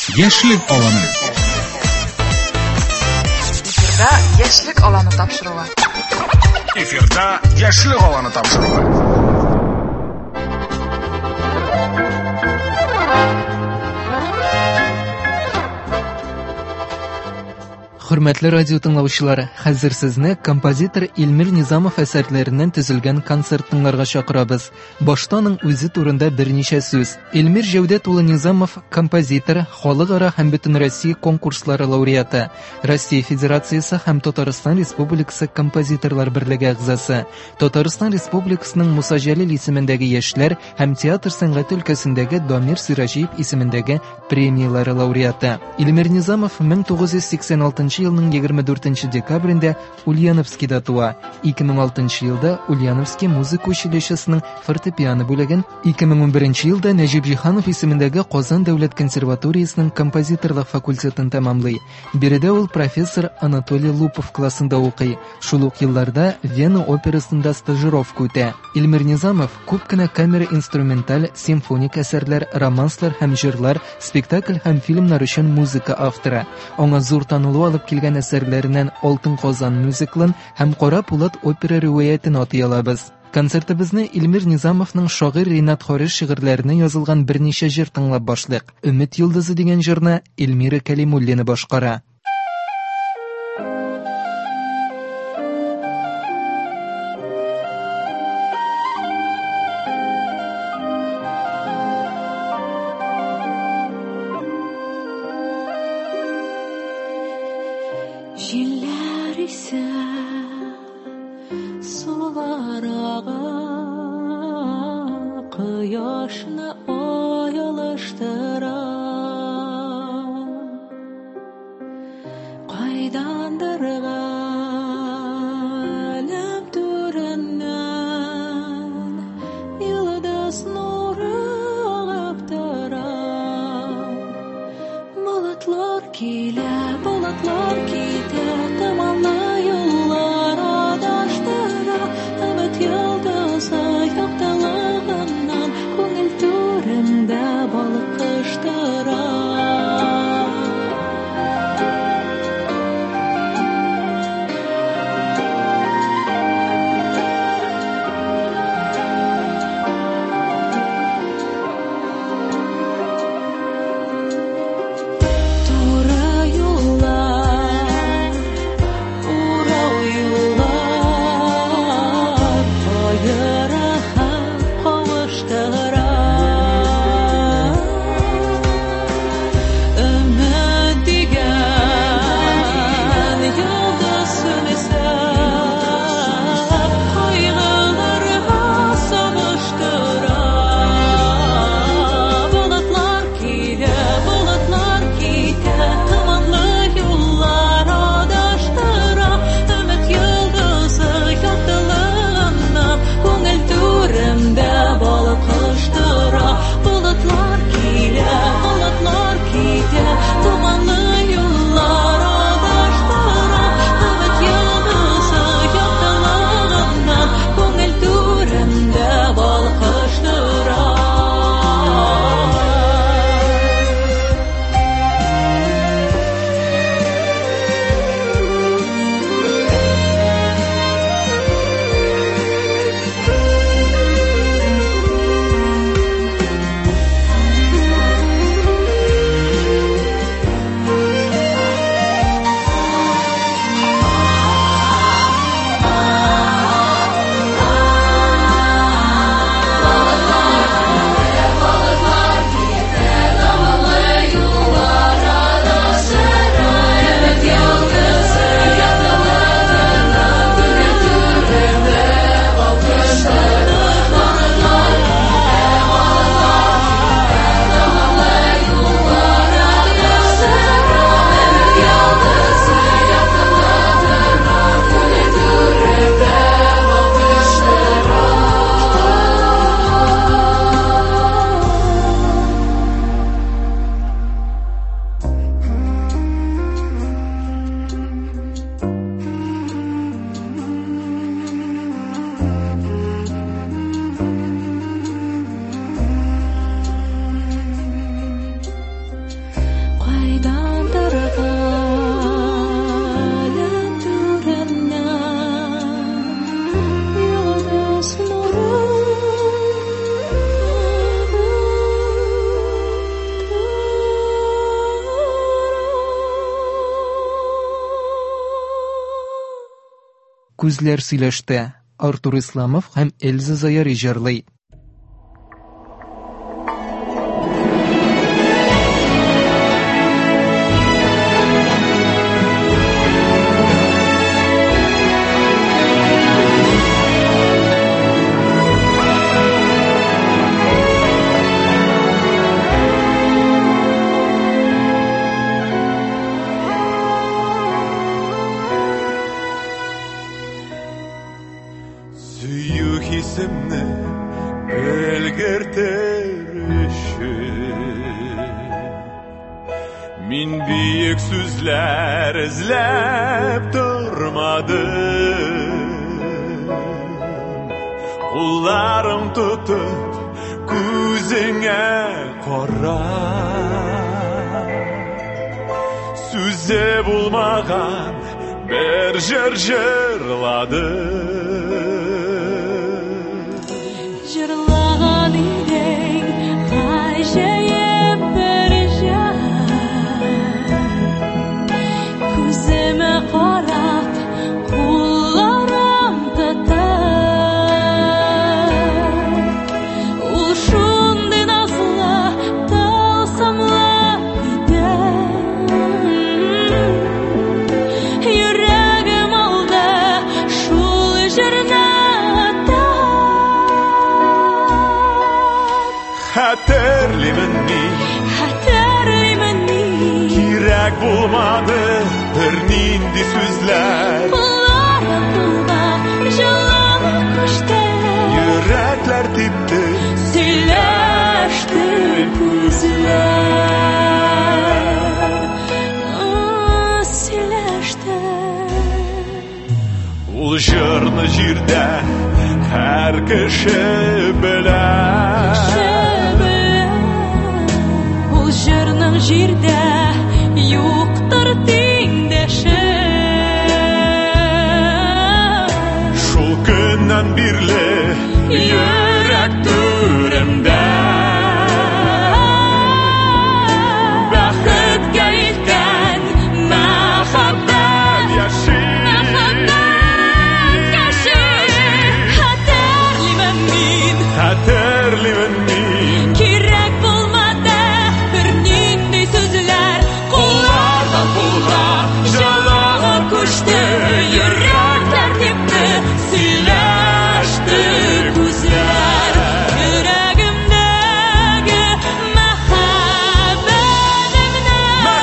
Яшьлек аланы. Эфирда яшьлек аланы тапшыруы. Эфирда яшьлек аланы тапшыруы. Hürmetli radyo tыңлаучылар, хәзер сезне композитор Илмир Низамов әсәрләреннән төзелгән концерт тыңларга чакырабыз. Башта аның үзе турында берничә сүз. Илмир Җәүдәт улы Низамов композитор, халыкара һәм бөтен Россия конкурслары лауреаты, Россия Федерациясе һәм Татарстан Республикасы композиторлар берлеге әгъзасы, Татарстан Республикасының Муса Җәлил исемендәге яшьләр һәм театр сәнгате өлкәсендәге Дамир Сираҗиев исемендәге премиялары лауреаты. Илмир Низамов 1986 елның 24 декабрендә Ульяновскида туа. 2006 елда Ульяновский музыка училищесының фортепиано бүлеген, 2011 елда Нәҗип Җиһанов исемендәге Казан дәүләт консерваториясының композиторлык факультетын тәмамлый. Биредә ул профессор Анатолий Лупов классында укый. Шул ук елларда Вена операсында стажировка үтә. Илмир Низамов күп кенә камера инструменталь, симфоник әсәрләр, романслар һәм җырлар, спектакль һәм фильмнар өчен музыка авторы. Аңа зур танылу алып килгән әсәрләреннән Алтын Казан мюзиклын һәм Кара Пулат опера риваятен атый алабыз. Концертыбызны Илмир Низамовның шагыйрь Ринат Харис шигырьләренә язылган берничә җыр тыңлап башлыйк. Өмет йолдызы дигән җырны Эльмира Кәлимуллина башкара. Җилләр исә суларга кояшны аялыштыра, кайдандыр галәм түреннән йолдыз нуры агып тора. Болытлар килә, болытлар китә, томанлы юллар адаштыра, өмет йолдызы яктылыгыннан күңел түрендә балкыштыра. Туры юллар Күзләр сөйләште. Артур Исламов һәм Эльза Заяри җырлый. Hissimni belgerter üçün Min büyük sözler izlep durmadım Kollarım tutup gözüne qarab Söze bulmagan bir jır jırladım Jırlagan idek gajayip bir jan Gözüme qarab kollarım tutup Ул şunday nazlı tılsımlı idi Yüreğim aldı şul jırna Hatırlimen mi? Kirek bulmadı bir nindi sözler Kullarım kulda жылы kuşta Yürekler tipti Söyleşti gözler Söyleşti Ул jırны jirde her kişi bilen Ул jırның jirde yoktur tengdeşi Şul günden birli yürek türümde Бақытка илткән мәхәббәт yaşayın Hatırlimen min Кирәк булмады бер нинди сүзләр Kullardan pulga jalığa koştu Yürekler tipti Söyleşti күзләр Йөрәгемдәге мәхәббәтемне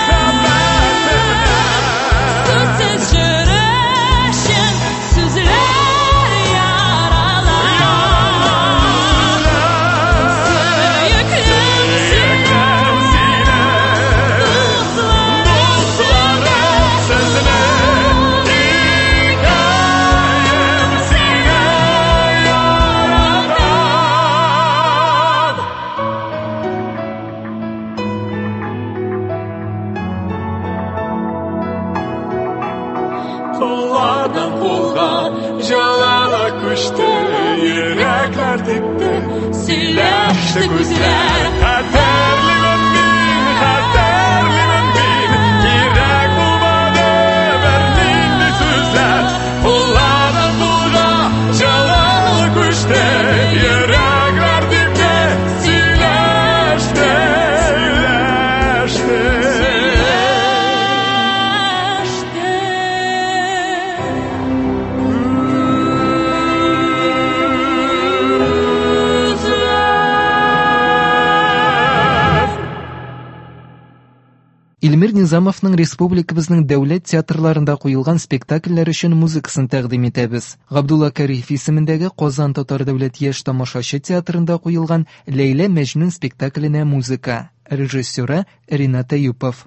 Сүзсез җыр өчен сүзләр яралар Сөйөклем сине Dostlarım sözüne Hikayem sine yaradan Kullardan pulga jalığa koştu Yürekler tipti Söyleşti gözler Hatırlimen min Kirek bulmadı bir nindi sözler Kullardan pulga jalığa koştu Yürekler tipti Söyleşti Илмир Низамовның республикабызның дәүләт театрларында куелган спектакльләр өчен музыкасын тәкъдим итәбез. Габдулла Кариев исемендәге Казан Татар дәүләт яшь тамашачы театрында куелган Ләйлә Мәҗнүн спектакленә музыка. Режиссеры Рената Юпов.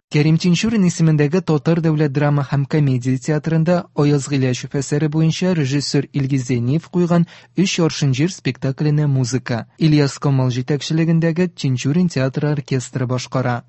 Кәрим Тинчурин исемендәге Татар дәүләт драма һәм комедия театрында Аяз Гыйләшев әсәре буенча режиссер Илгиз Зәйниев куйган 3 яршын җир спектакленә музыка. Ильяс Камал җитәкчелегендәге Тинчурин театры оркестры башкара.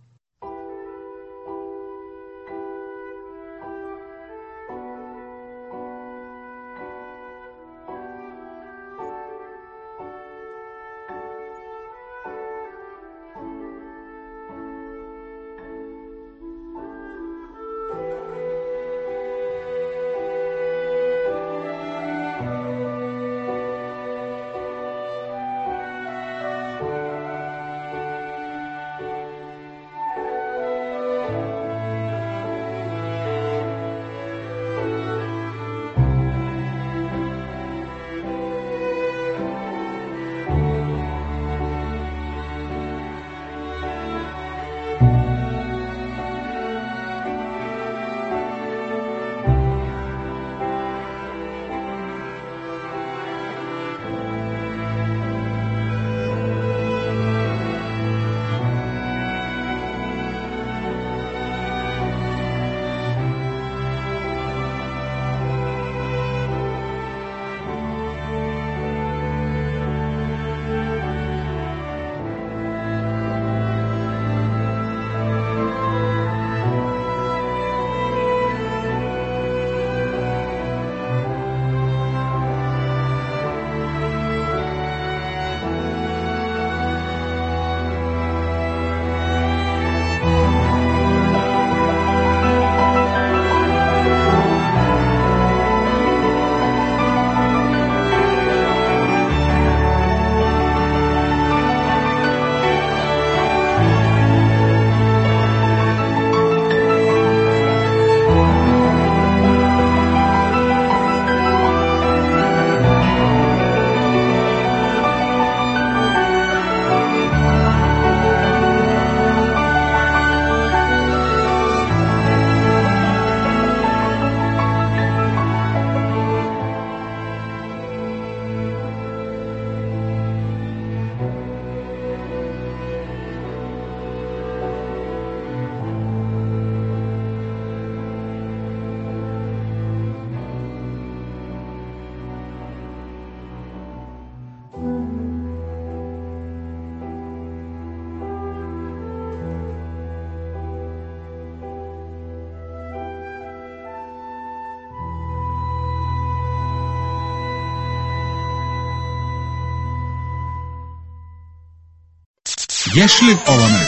Яшьлек аланы.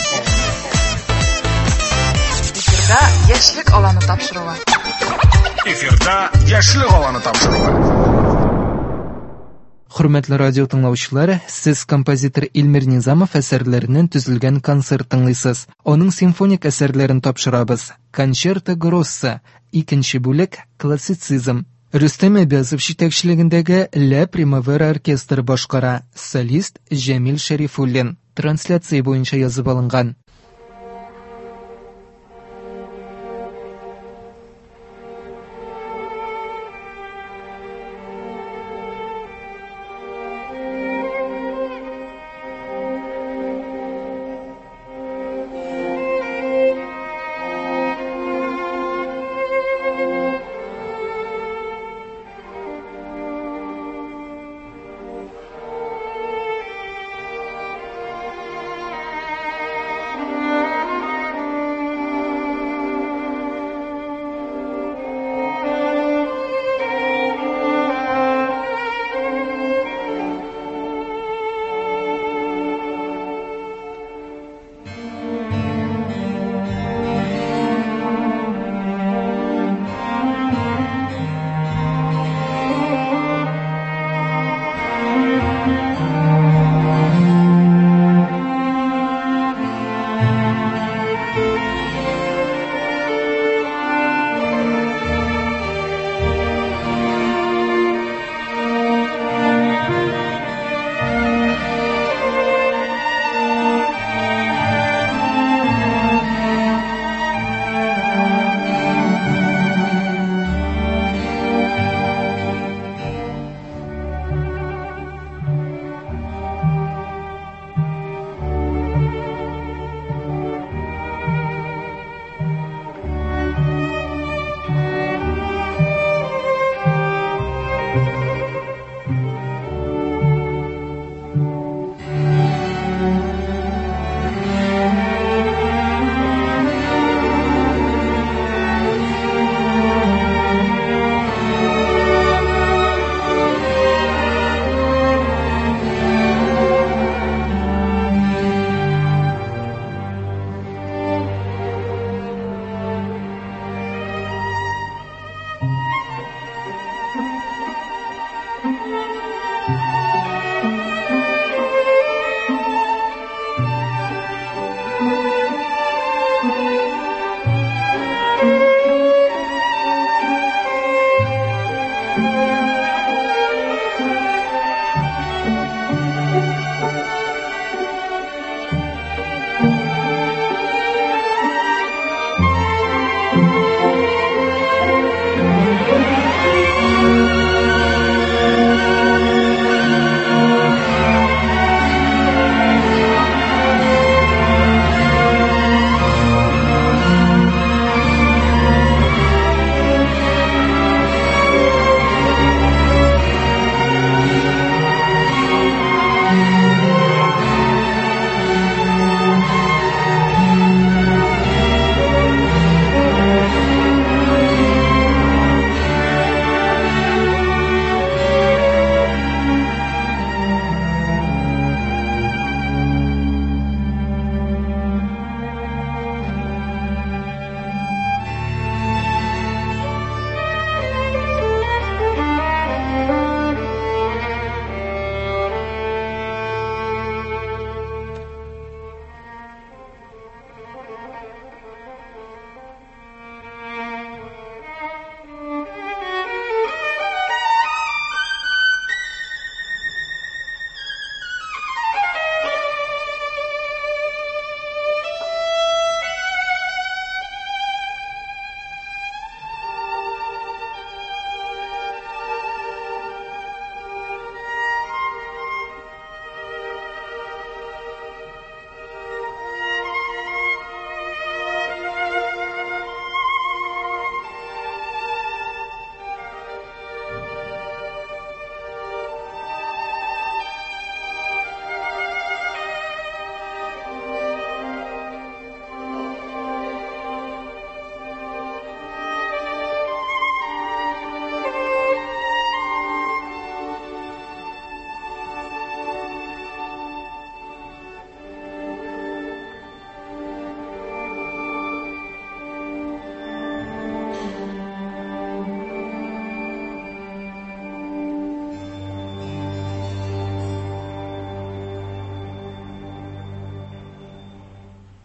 Эфирда яшьлек аланы тапшыруы. Эфирда яшьлек аланы тапшыруы. Хөрмәтле радио тыңлаучылар, сез композитор Илмир Низамов әсәрләреннән төзелгән концерт тыңлыйсыз. Аның симфоник әсәрләрен тапшырабыз. Концерто Гросса, икенче бүлек классицизм. Рөстәм Әбязов җитәкчелегендәге Ла Примавера оркестры башкара. Солист Җәмил Шәрифуллин. Трансляция буенча язып алынган.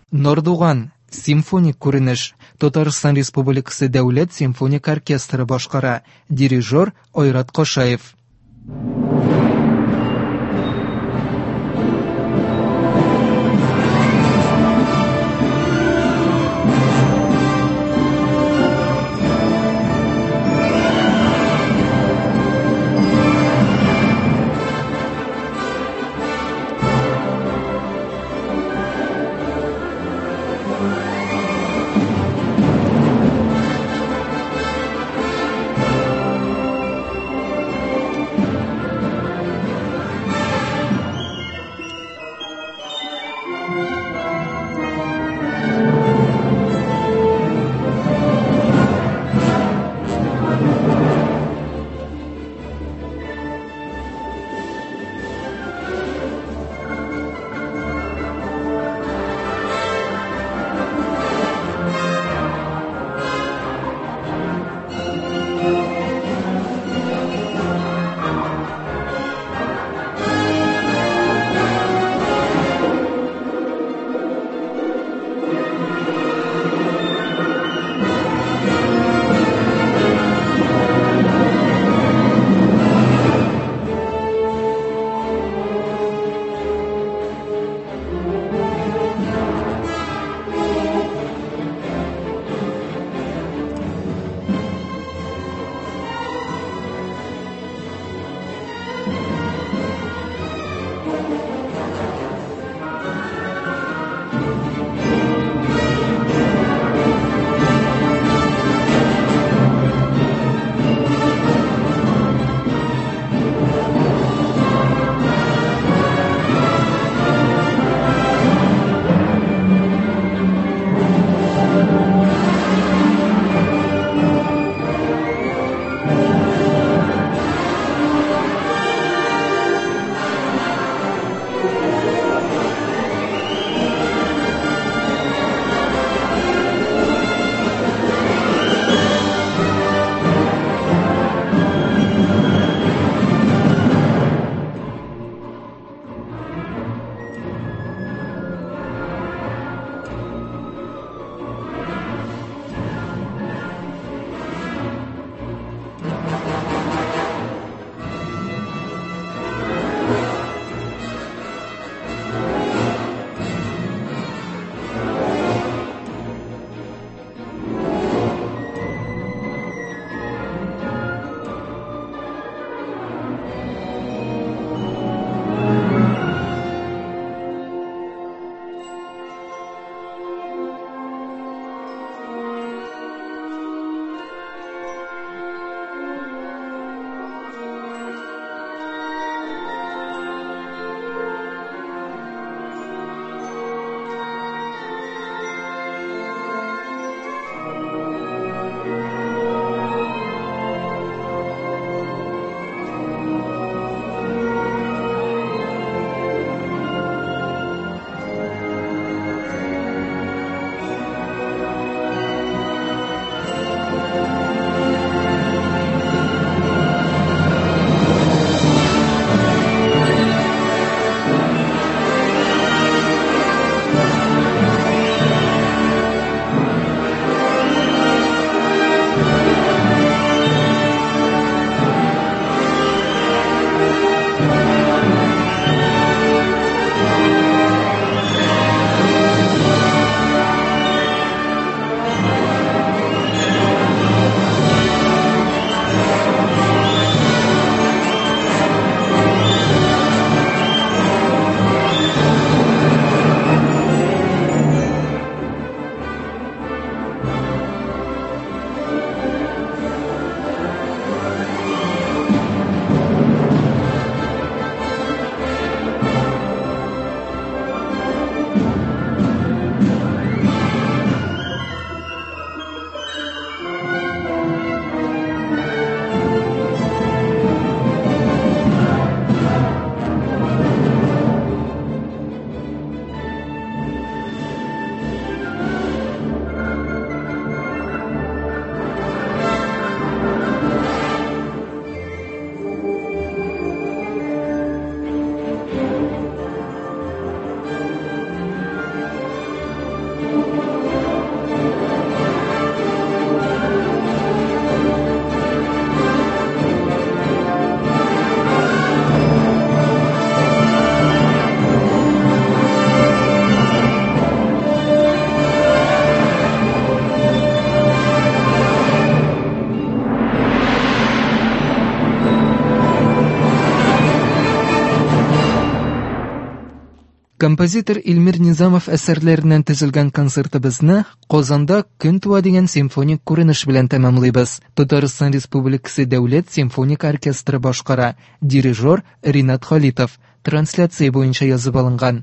Нордуган симфоник күренеш. Татарстан Республикасы Дәүләт симфоник оркестры башкара. Дирижер Айрат Кашаев. Композитор Илмир Низамов әсәрләреннән төзелгән концертыбызны Казанда Көн туа дигән симфоник күренеш белән тәмамлыйбыз. Татарстан Республикасы Дәүләт симфоник оркестры башкара. Дирижер Ринат Халитов. Трансляция буенча язып алынган.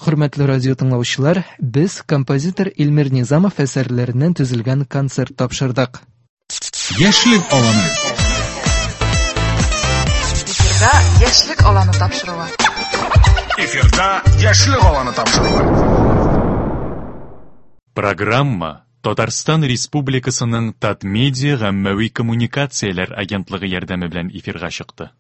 Хөрмәтле радио тыңлаучылар, без композитор Илмир Низамов әсәрләреннән төзелгән концерт тапшырдык. Яшьлек аланы. Эфирда яшьлек аланы тапшыруы. Эфирда яшьлек аланы тапшыруы. Программа Татарстан Республикасының Татмедиа гаммәви коммуникацияләр агентлыгы ярдәме белән эфирга чыкты.